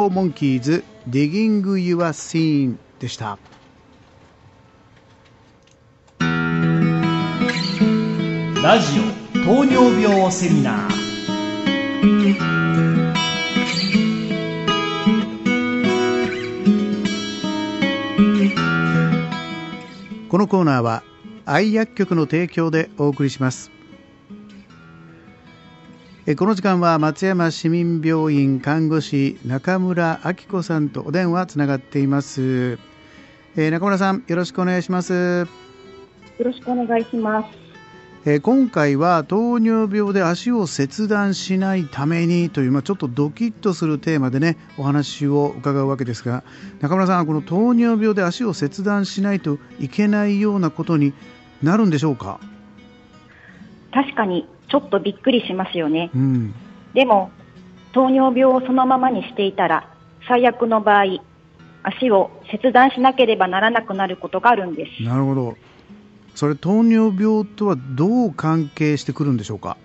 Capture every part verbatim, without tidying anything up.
フォーモンキーズ Digging Your Scene でした。 ラジオ糖尿病セミナー。 このコーナーは愛薬局の提供でお送りします。この時間は松山市民病院看護師中村明子さんとお電話つながっています。えー、中村さん、よろしくお願いします。よろしくお願いします。 えー、今回は糖尿病で足を切断しないためにという、まあ、ちょっとドキッとするテーマでねお話を伺うわけですが、中村さん、この糖尿病で足を切断しないといけないようなことになるんでしょうか？ 確かにちょっとびっくりしますよね、 うん、 でも糖尿病をそのままにしていたら最悪の場合足を切断しなければならなくなることがあるんです。 なるほど。それ糖尿病とはどう関係してくるんでしょうか？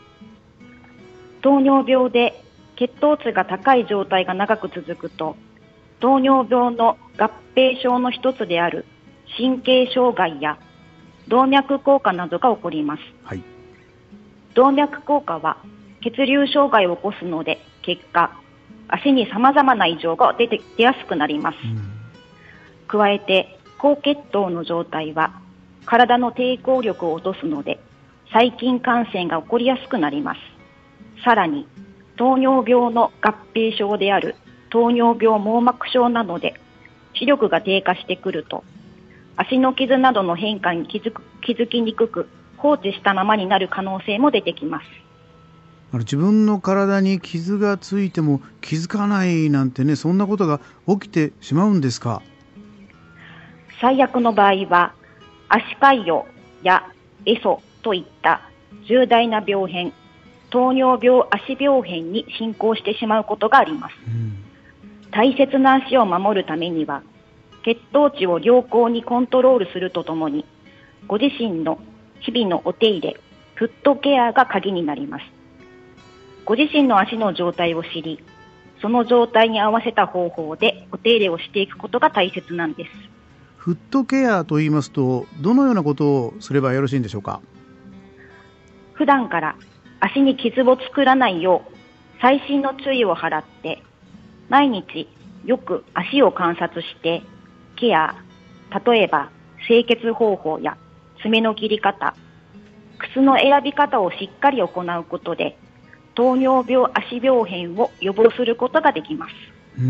糖尿病で血糖値が高い状態が長く続くと糖尿病の合併症の一つである神経障害や動脈硬化などが起こります、 はい、 動脈硬化は血流障害を起こすので結果足に様々な異常が出て出やすくなります、うん、加えて高血糖の状態は体の抵抗力を落とすので細菌感染が起こりやすくなります。さらに糖尿病の合併症である糖尿病網膜症などで視力が低下してくると足の傷などの変化に気づく、気づきにくく放置したままになる可能性も出てきます。 あの自分の体に傷がついても気づかないなんてね、そんなことが起きてしまうんですか？ 最悪の場合は足潰瘍やエソといった重大な病変、糖尿病足病変に進行してしまうことがあります、うん、大切な足を守るためには血糖値を良好にコントロールするとともにご自身の日々のお手入れ、フットケアが鍵になります。ご自身の足の状態を知り、その状態に合わせた方法でお手入れをしていくことが大切なんです。 フットケアと言いますと、どのようなことをすればよろしいんでしょうか？ 普段から足に傷を作らないよう細心の注意を払って、毎日よく足を観察してケア、例えば清潔方法や爪の切り方、靴の選び方をしっかり行うことで糖尿病足病変を予防することができます。 うん、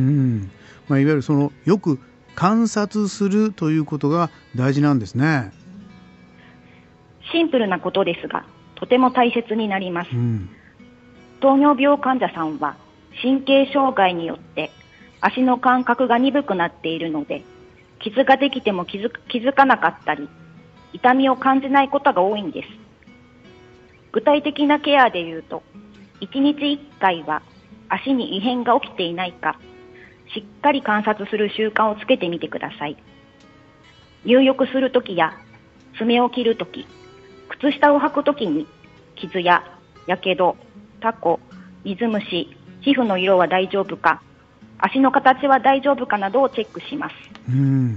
まあ、いわゆるそのよく観察するということが大事なんですね。 シンプルなことですがとても大切になります、うん、糖尿病患者さんは神経障害によって足の感覚が鈍くなっているので傷ができても気づ、気づかなかったり痛みを感じないことが多いんです。具体的なケアでいうといちにちいっかいは足に異変が起きていないかしっかり観察する習慣をつけてみてください。入浴するときや爪を切るとき、靴下を履くときに傷ややけど、タコ、水虫、皮膚の色は大丈夫か、足の形は大丈夫かなどをチェックします。 うん、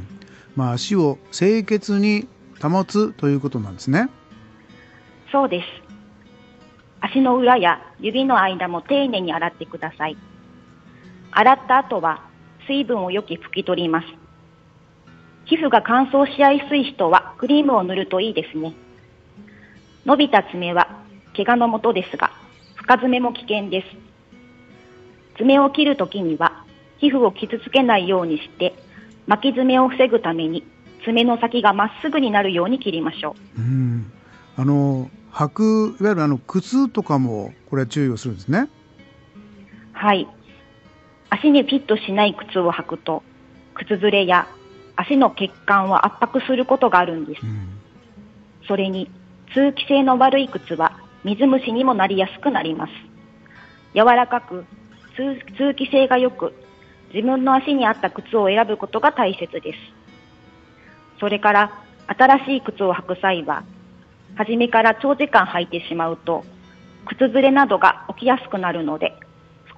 まあ、足を清潔に保つということなんですね。 そうです。足の裏や指の間も丁寧に洗ってください。洗った後は水分をよく拭き取ります。皮膚が乾燥しやすい人はクリームを塗るといいですね。伸びた爪は怪我のもとですが、深爪も危険です。爪を切るときには皮膚を傷つけないようにして巻き爪を防ぐために爪の先がまっすぐになるように切りましょう。 うん、あの履くいわゆるあの靴とかもこれは注意をするんですね。 はい。足にフィットしない靴を履くと靴ずれや足の血管を圧迫することがあるんです、うん、それに通気性の悪い靴は水虫にもなりやすくなります。柔らかく 通, 通気性が良く自分の足に合った靴を選ぶことが大切です。それから新しい靴を履く際は初めから長時間履いてしまうと靴ずれなどが起きやすくなるので、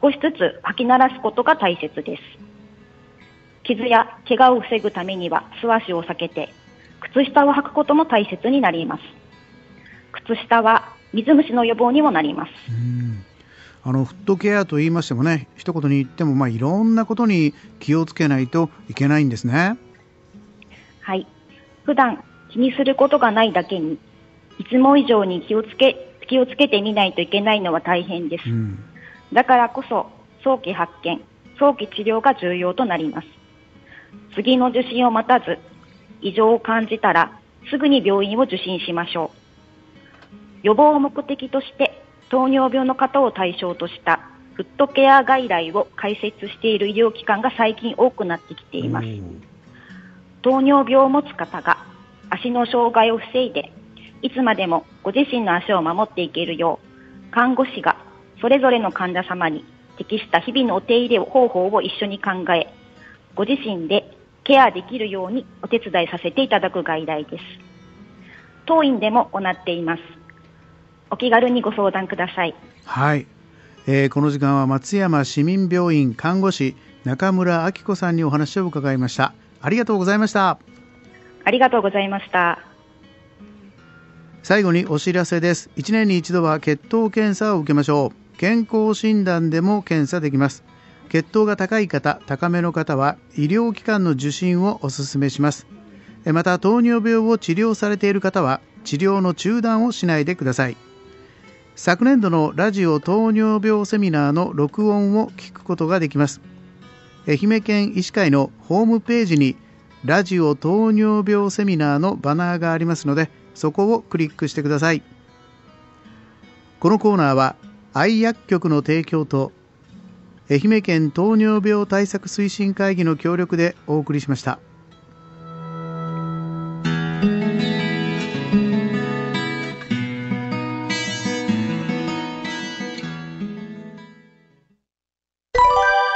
少しずつ履き慣らすことが大切です。傷や怪我を防ぐためには素足を避けて、靴下を履くことも大切になります。靴下は水虫の予防にもなります。 うんあのフットケアと言いましてもね、一言に言っても、まあ、いろんなことに気をつけないといけないんですね。 はい。普段気にすることがないだけに、いつも以上に気をつけ、気をつけてみないといけないのは大変です。うん、だからこそ、早期発見、早期治療が重要となります。次の受診を待たず、異常を感じたら、すぐに病院を受診しましょう。予防を目的として、糖尿病の方を対象としたフットケア外来を開設している医療機関が最近多くなってきています。糖尿病を持つ方が足の障害を防いで、いつまでもご自身の足を守っていけるよう、看護師がそれぞれの患者様に適した日々のお手入れ方法を一緒に考え、ご自身でケアできるようにお手伝いさせていただく外来です。当院でも行っています。お気軽にご相談ください。 はい、えー、この時間は松山市民病院看護師中村明子さんにお話を伺いました。ありがとうございました。 ありがとうございました。 最後にお知らせです。いちねんに一度は血糖検査を受けましょう。健康診断でも検査できます。血糖が高い方、高めの方は医療機関の受診をお勧めします。また糖尿病を治療されている方は治療の中断をしないでください。昨年度のラジオ糖尿病セミナーの録音を聞くことができます。愛媛県医師会のホームページにラジオ糖尿病セミナーのバナーがありますので、そこをクリックしてください。このコーナーは愛薬局の提供と愛媛県糖尿病対策推進会議の協力でお送りしました。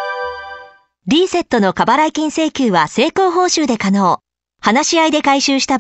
リーセットの過払い金請求は成功報酬で可能。話し合いで回収した